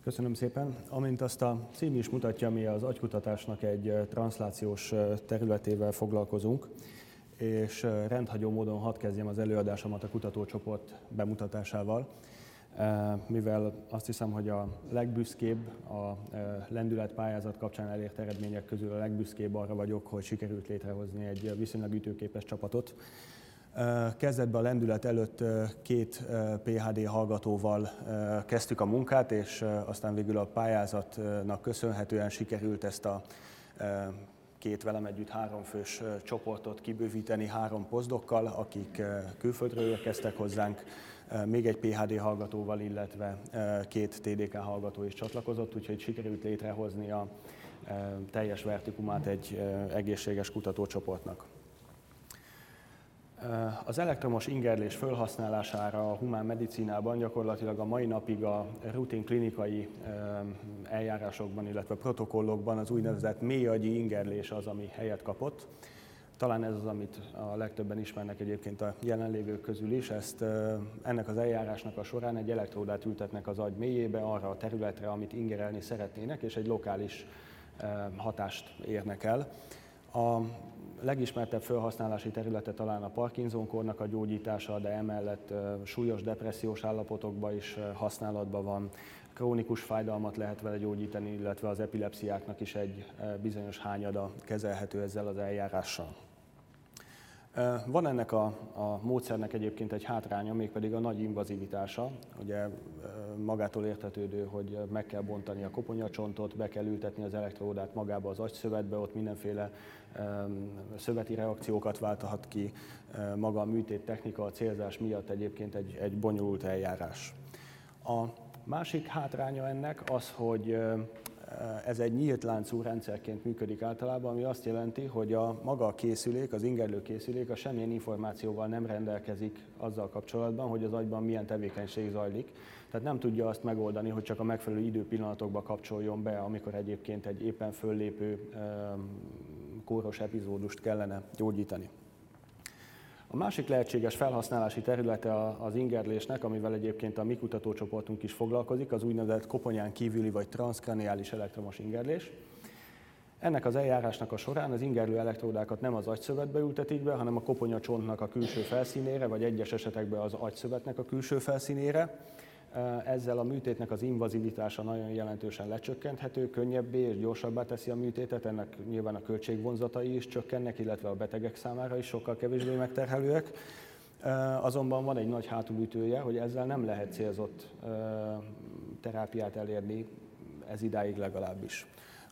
Köszönöm szépen. Amint azt a cím is mutatja, mi az agykutatásnak egy transzlációs területével foglalkozunk, és rendhagyó módon hadd kezdjem az előadásomat a kutatócsoport bemutatásával, mivel azt hiszem, hogy a legbüszkébb a lendületpályázat kapcsán elért eredmények közül a legbüszkébb arra vagyok, hogy sikerült létrehozni egy viszonylag ütőképes csapatot. Kezdetben a lendület előtt két PhD hallgatóval kezdtük a munkát, és aztán végül a pályázatnak köszönhetően sikerült ezt a két velem együtt 3 fős csoportot kibővíteni 3 posztdokkal, akik külföldről érkeztek hozzánk, még egy PhD hallgatóval, illetve 2 TDK hallgató is csatlakozott, úgyhogy sikerült létrehozni a teljes vertikumát egy egészséges kutatócsoportnak. Az elektromos ingerlés felhasználására a humán medicinában gyakorlatilag a mai napig a rutin klinikai eljárásokban, illetve protokollokban az úgynevezett mélyagyi ingerlés az, ami helyet kapott. Talán ez az, amit a legtöbben ismernek egyébként a jelenlévők közül is. Ennek az eljárásnak a során egy elektródát ültetnek az agy mélyébe, arra a területre, amit ingerelni szeretnének, és egy lokális hatást érnek el. A legismertebb felhasználási területe talán a Parkinson-kórnak a gyógyítása, de emellett súlyos depressziós állapotokban is használatban van. Krónikus fájdalmat lehet vele gyógyítani, illetve az epilepsziáknak is egy bizonyos hányada kezelhető ezzel az eljárással. Van ennek a módszernek egyébként egy hátránya, mégpedig a nagy invazivitása. Ugye magától értetődő, hogy meg kell bontani a koponyacsontot, be kell ültetni az elektródát magába az agyszövetbe, ott mindenféle szöveti reakciókat válthat ki, maga a műtét technika a célzás miatt egyébként egy bonyolult eljárás. A másik hátránya ennek az, hogy ez egy nyílt láncú rendszerként működik általában, ami azt jelenti, hogy maga a készülék, az ingerlő készülék, semmilyen információval nem rendelkezik azzal kapcsolatban, hogy az agyban milyen tevékenység zajlik. Tehát nem tudja azt megoldani, hogy csak a megfelelő időpillanatokba kapcsoljon be, amikor egyébként egy éppen föllépő kóros epizódust kellene gyógyítani. A másik lehetséges felhasználási területe az ingerlésnek, amivel egyébként a mi kutatócsoportunk is foglalkozik, az úgynevezett koponyán kívüli vagy transzkraniális elektromos ingerlés. Ennek az eljárásnak a során az ingerlő elektródákat nem az agyszövetbe ültetik be, hanem a koponyacsontnak a külső felszínére, vagy egyes esetekben az agyszövetnek a külső felszínére. Ezzel a műtétnek az invazivitása nagyon jelentősen lecsökkenthető, könnyebbé és gyorsabbá teszi a műtétet, ennek nyilván a költségvonzatai is csökkennek, illetve a betegek számára is sokkal kevésbé megterhelőek. Azonban van egy nagy hátulütője, hogy ezzel nem lehet célzott terápiát elérni, ez idáig legalábbis.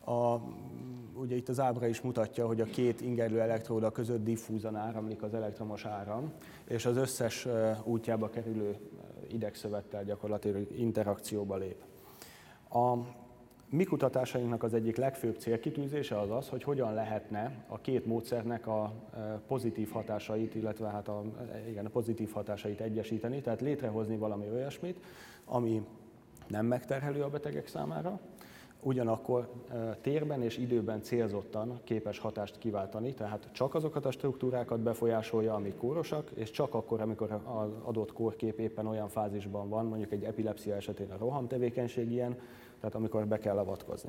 Ugye itt az ábra is mutatja, hogy a 2 ingerlő elektróda között diffúzan áramlik az elektromos áram, és az összes útjába kerülő idegszövettel gyakorlatilag interakcióba lép. A mi kutatásainknak az egyik legfőbb célkitűzése az, hogy hogyan lehetne a 2 módszernek a pozitív hatásait, illetve a pozitív hatásait egyesíteni, tehát létrehozni valami olyasmit, ami nem megterhelő a betegek számára, ugyanakkor térben és időben célzottan képes hatást kiváltani, tehát csak azokat a struktúrákat befolyásolja, amik kórosak, és csak akkor, amikor az adott kórkép éppen olyan fázisban van, mondjuk egy epilepszia esetén a rohamtevékenység ilyen, tehát amikor be kell avatkozni.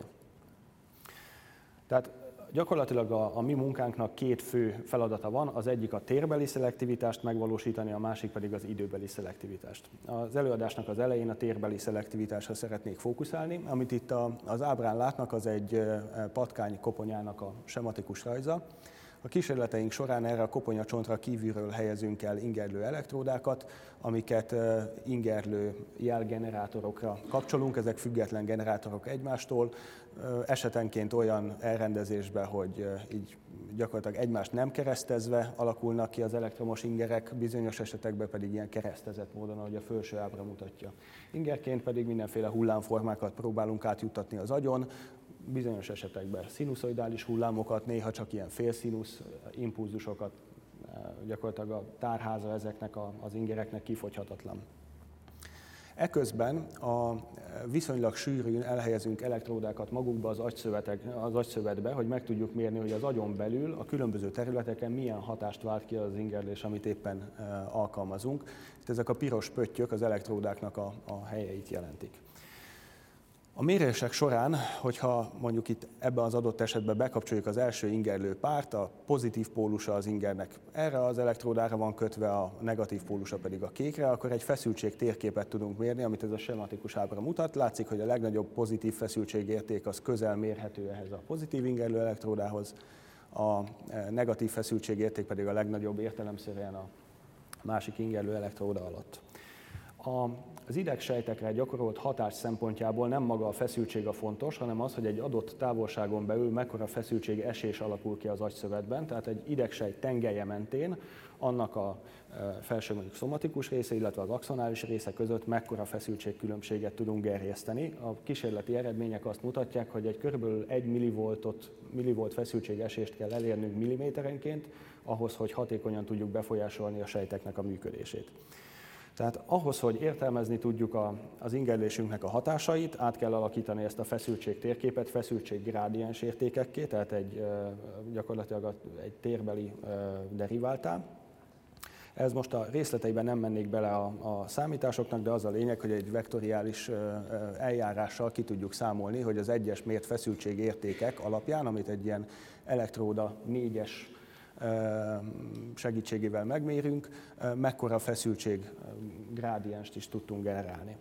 Tehát gyakorlatilag a mi munkánknak 2 fő feladata van, az egyik a térbeli szelektivitást megvalósítani, a másik pedig az időbeli szelektivitást. Az előadásnak az elején a térbeli szelektivitásra szeretnék fókuszálni, amit itt az ábrán látnak, az egy patkány koponyának a sematikus rajza. A kísérleteink során erre a koponyacsontra kívülről helyezünk el ingerlő elektródákat, amiket ingerlő jelgenerátorokra kapcsolunk, ezek független generátorok egymástól, esetenként olyan elrendezésbe, hogy így gyakorlatilag egymást nem keresztezve alakulnak ki az elektromos ingerek, bizonyos esetekben pedig ilyen keresztezett módon, ahogy a felső ábra mutatja. Ingerként pedig mindenféle hullámformákat próbálunk átjuttatni az agyon, bizonyos esetekben szinuszoidális hullámokat, néha csak ilyen félszínusz impulzusokat, gyakorlatilag a tárháza ezeknek az ingereknek kifogyhatatlan. Eközben a viszonylag sűrűn elhelyezünk elektródákat magukba az agyszövetbe, hogy meg tudjuk mérni, hogy az agyon belül a különböző területeken milyen hatást vált ki az ingerlés, amit éppen alkalmazunk. Itt ezek a piros pöttyök az elektródáknak a helyeit jelentik. A mérések során, hogyha mondjuk itt ebben az adott esetben bekapcsoljuk az első ingerlő párt, a pozitív pólusa az ingernek erre az elektródára van kötve, a negatív pólusa pedig a kékre, akkor egy feszültség térképet tudunk mérni, amit ez a sematikus ábra mutat. Látszik, hogy a legnagyobb pozitív feszültségérték az közel mérhető ehhez a pozitív ingerlő elektródához, a negatív feszültségérték pedig a legnagyobb értelemszerűen a másik ingerlő elektróda alatt. Az idegsejtekre gyakorolt hatás szempontjából nem maga a feszültség a fontos, hanem az, hogy egy adott távolságon belül mekkora feszültség esés alakul ki az agyszövetben, tehát egy idegsejt tengelye mentén annak a felső mondjuk szomatikus része, illetve az axonális része között mekkora feszültségkülönbséget tudunk gerjeszteni. A kísérleti eredmények azt mutatják, hogy egy kb. 1 millivolt feszültségesést kell elérnünk milliméterenként, ahhoz, hogy hatékonyan tudjuk befolyásolni a sejteknek a működését. Tehát ahhoz, hogy értelmezni tudjuk az ingerlésünknek a hatásait, át kell alakítani ezt a feszültség térképet feszültséggrádiens értékekké, tehát gyakorlatilag egy térbeli deriváltá. Ez most a részleteiben nem mennék bele a számításoknak, de az a lényeg, hogy egy vektoriális eljárással ki tudjuk számolni, hogy az egyes mért feszültségértékek alapján, amit egy ilyen elektróda 4-es segítségével megmérünk, mekkora feszültség grádienst is tudtunk generálni.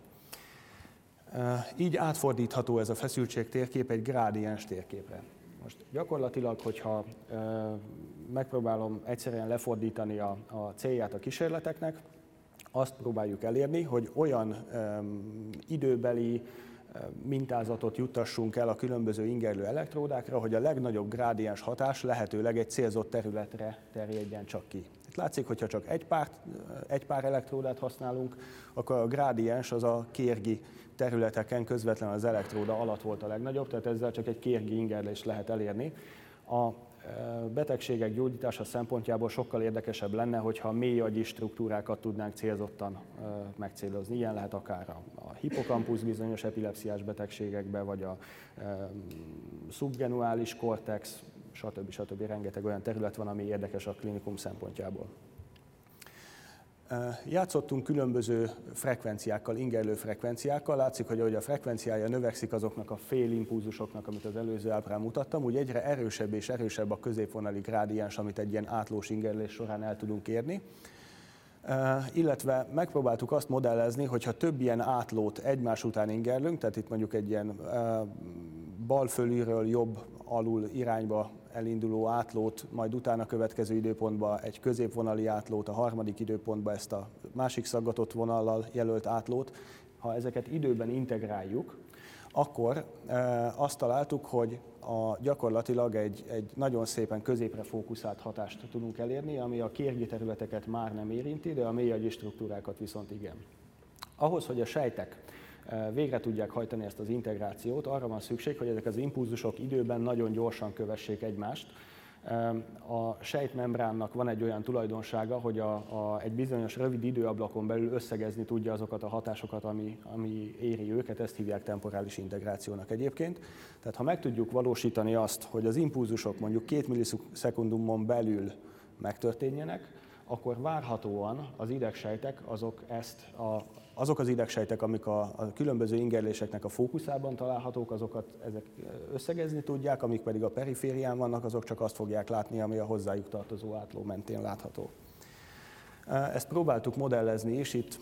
Így átfordítható ez a feszültség térkép egy grádiens térképre. Most gyakorlatilag, hogyha megpróbálom egyszerűen lefordítani a célját a kísérleteknek, azt próbáljuk elérni, hogy olyan időbeli mintázatot juttassunk el a különböző ingerlő elektródákra, hogy a legnagyobb grádiens hatás lehetőleg egy célzott területre terjedjen csak ki. Itt látszik, hogyha csak egy pár elektródát használunk, akkor a grádiens az a kérgi területeken közvetlen az elektróda alatt volt a legnagyobb, tehát ezzel csak egy kérgi ingerlést lehet elérni. A betegségek gyógyítása szempontjából sokkal érdekesebb lenne, hogyha mély agyi struktúrákat tudnánk célzottan megcélozni. Ilyen lehet akár a hippokampusz bizonyos epilepsziás betegségekben, vagy a szubgenuális kortex, stb. Rengeteg olyan terület van, ami érdekes a klinikum szempontjából. Játszottunk különböző frekvenciákkal, ingerlő frekvenciákkal. Látszik, hogy ahogy a frekvenciája növekszik azoknak a félimpulzusoknak, amit az előző ábrán mutattam, úgy egyre erősebb és erősebb a középvonali grádiens, amit egy ilyen átlós ingerlés során el tudunk érni. Illetve megpróbáltuk azt modellezni, hogyha több ilyen átlót egymás után ingerlünk, tehát itt mondjuk egy ilyen bal fölülről jobb alul irányba elinduló átlót, majd utána következő időpontban egy középvonali átlót, a harmadik időpontban ezt a másik szaggatott vonallal jelölt átlót. Ha ezeket időben integráljuk, akkor azt találtuk, hogy gyakorlatilag egy nagyon szépen középre fókuszált hatást tudunk elérni, ami a kérgi területeket már nem érinti, de a mélyagyi struktúrákat viszont igen. Ahhoz, hogy a sejtek végre tudják hajtani ezt az integrációt, arra van szükség, hogy ezek az impulzusok időben nagyon gyorsan kövessék egymást. A sejtmembránnak van egy olyan tulajdonsága, hogy egy bizonyos rövid időablakon belül összegezni tudja azokat a hatásokat, ami éri őket, ezt hívják temporális integrációnak egyébként. Tehát ha meg tudjuk valósítani azt, hogy az impulzusok mondjuk 2 millisekundumon belül megtörténjenek, akkor várhatóan az idegsejtek azok az idegsejtek, amik a különböző ingerléseknek a fókuszában találhatók, ezek összegezni tudják, amik pedig a periférián vannak, azok csak azt fogják látni, ami a hozzájuk tartozó átló mentén látható. Ezt próbáltuk modellezni is, itt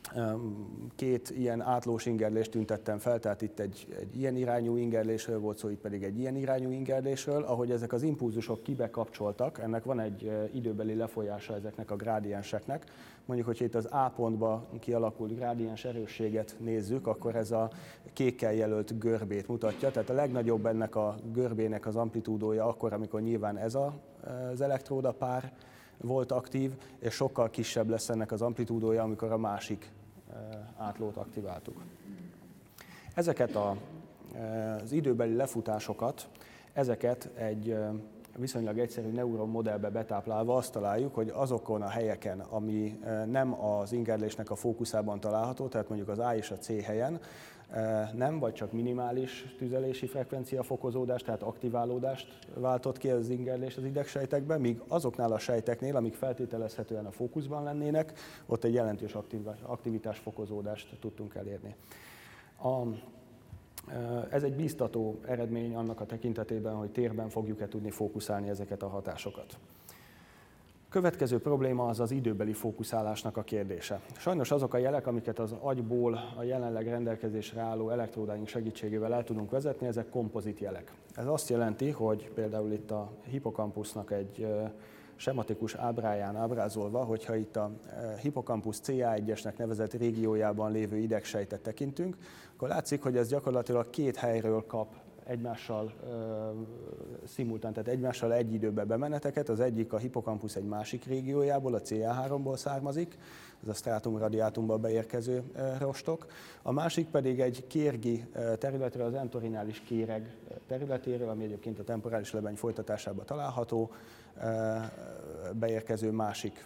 két ilyen átlós ingerlést tüntettem fel, tehát itt egy ilyen irányú ingerlésről volt szó, itt pedig egy ilyen irányú ingerlésről. Ahogy ezek az impulzusok kibekapcsoltak, ennek van egy időbeli lefolyása ezeknek a grádienseknek. Mondjuk, hogyha itt az A pontba kialakult grádiens erősséget nézzük, akkor ez a kékkel jelölt görbét mutatja. Tehát a legnagyobb ennek a görbének az amplitúdója akkor, amikor nyilván ez az elektróda pár volt aktív, és sokkal kisebb lesz ennek az amplitúdója, amikor a másik átlót aktiváltuk. Ezeket az időbeli lefutásokat, ezeket egy viszonylag egyszerű neuronmodellbe betáplálva azt találjuk, hogy azokon a helyeken, ami nem az ingerlésnek a fókuszában található, tehát mondjuk az A és a C helyen, nem, vagy csak minimális tüzelési frekvencia fokozódást, tehát aktiválódást váltott ki az ingerlés az idegsejtekben, míg azoknál a sejteknél, amik feltételezhetően a fókuszban lennének, ott egy jelentős aktivitás fokozódást tudtunk elérni. Ez egy bíztató eredmény annak a tekintetében, hogy térben fogjuk-e tudni fókuszálni ezeket a hatásokat. Következő probléma az az időbeli fókuszálásnak a kérdése. Sajnos azok a jelek, amiket az agyból a jelenleg rendelkezésre álló elektródáink segítségével el tudunk vezetni, ezek kompozit jelek. Ez azt jelenti, hogy például itt a hippokampusznak egy sematikus ábráján ábrázolva, hogyha itt a hippokampusz CA1-esnek nevezett régiójában lévő idegsejtet tekintünk, akkor látszik, hogy ez gyakorlatilag két helyről kap egymással szimultán, tehát egymással egy időben bemeneteket. Az egyik a hippokampusz egy másik régiójából, a CA3-ból származik, ez a stratum radiatumba beérkező rostok. A másik pedig egy kérgi területről, az entorinális kéreg területéről, ami egyébként a temporális lebeny folytatásában található, beérkező másik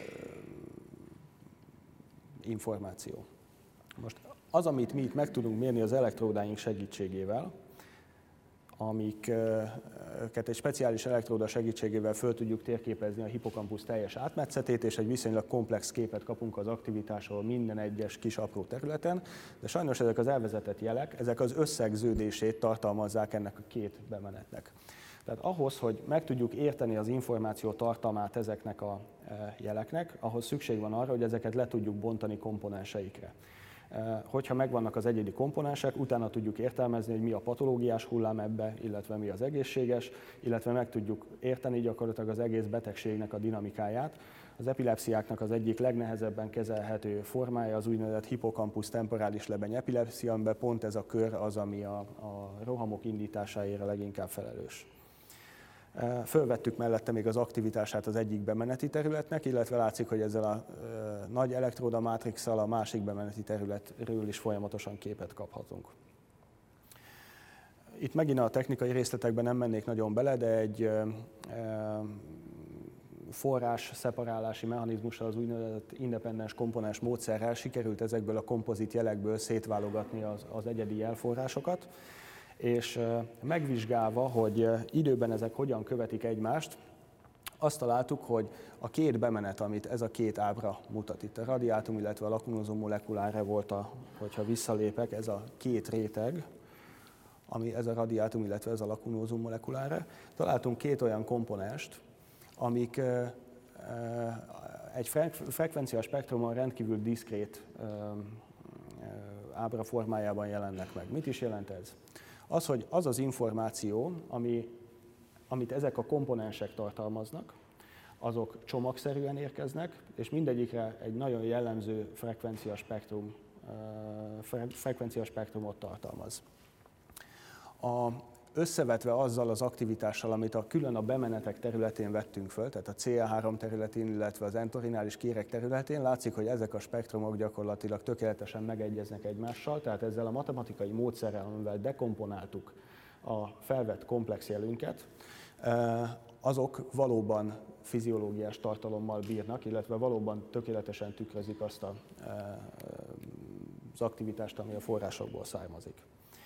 információ. Most az, amit mi itt meg tudunk mérni az elektródáink segítségével, amiket egy speciális elektróda segítségével föl tudjuk térképezni a hippokampusz teljes átmetszetét, és egy viszonylag komplex képet kapunk az aktivitásról minden egyes kis apró területen, de sajnos ezek az elvezetett jelek, ezek az összegződését tartalmazzák ennek a két bemenetnek. Tehát ahhoz, hogy meg tudjuk érteni az információ tartalmát ezeknek a jeleknek, ahhoz szükség van arra, hogy ezeket le tudjuk bontani komponenseikre. Hogyha megvannak az egyedi komponensek, utána tudjuk értelmezni, hogy mi a patológiás hullám ebbe, illetve mi az egészséges, illetve meg tudjuk érteni gyakorlatilag az egész betegségnek a dinamikáját. Az epilepsziáknak az egyik legnehezebben kezelhető formája az úgynevezett hippokampusz temporális lebeny epilepszia, amiben pont ez a kör az, ami a rohamok indításáért leginkább felelős. Fölvettük mellette még az aktivitását az egyik bemeneti területnek, illetve látszik, hogy ezzel a nagy elektróda mátrixsal a másik bemeneti területről is folyamatosan képet kaphatunk. Itt megint a technikai részletekben nem mennék nagyon bele, de egy forrás szeparálási mechanizmussal, az úgynevezett independens komponens módszerrel sikerült ezekből a kompozit jelekből szétválogatni az egyedi jelforrásokat, és megvizsgálva, hogy időben ezek hogyan követik egymást, azt találtuk, hogy a két bemenet, amit ez a két ábra mutat, itt a radiátum, illetve a lakunózum molekuláre volt, hogyha visszalépek, ez a két réteg, ami ez a radiátum, illetve ez a lakunózum molekuláre, találtunk két olyan komponenst, amik egy frekvencia spektrumon rendkívül diszkrét ábra formájában jelennek meg. Mit is jelent ez? Az, hogy az az információ, amit ezek a komponensek tartalmaznak, azok csomagszerűen érkeznek, és mindegyikre egy nagyon jellemző frekvenciaspektrumot tartalmaz. Összevetve azzal az aktivitással, amit külön a bemenetek területén vettünk föl, tehát a CA3 területén, illetve az entorinális kéreg területén, látszik, hogy ezek a spektrumok gyakorlatilag tökéletesen megegyeznek egymással, tehát ezzel a matematikai módszerrel, amivel dekomponáltuk a felvett komplex jelünket, azok valóban fiziológiás tartalommal bírnak, illetve valóban tökéletesen tükrözik azt az aktivitást, ami a forrásokból származik.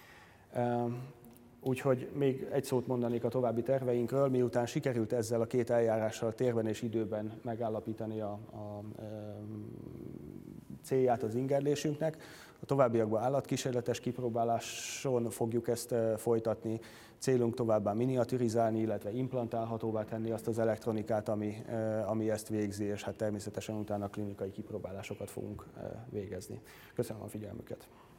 Úgyhogy még egy szót mondanék a további terveinkről, miután sikerült ezzel a két eljárással térben és időben megállapítani a célját az ingerlésünknek. A továbbiakban állatkísérletes kipróbáláson fogjuk ezt folytatni. Célunk továbbá miniaturizálni, illetve implantálhatóvá tenni azt az elektronikát, ami ezt végzi, és hát természetesen utána klinikai kipróbálásokat fogunk végezni. Köszönöm a figyelmüket!